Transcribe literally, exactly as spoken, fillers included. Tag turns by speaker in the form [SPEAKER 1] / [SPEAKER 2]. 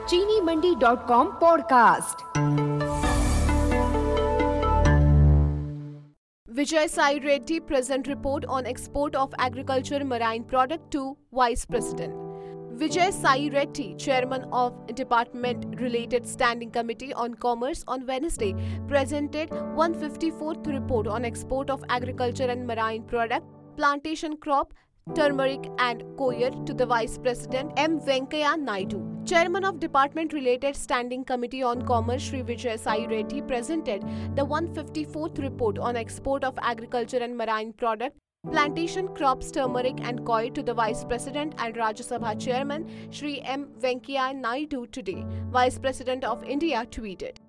[SPEAKER 1] चीनी Mandi dot com podcast.
[SPEAKER 2] Vijay Sai Reddy present report on export of agriculture marine product to Vice President. Vijay Sai Reddy, Chairman of Department Related Standing Committee on Commerce on Wednesday, presented one hundred fifty-fourth report on export of agriculture and marine product, plantation crop, turmeric and coir to the Vice President M. Venkaiah Naidu. Chairman of Department Related Standing Committee on Commerce Shri Vijay Sai Reddy presented the one hundred fifty-fourth report on export of agriculture and marine product, plantation crops, turmeric and coir to the Vice President and Rajya Sabha Chairman Shri M. Venkaiah Naidu today. Vice President of India tweeted.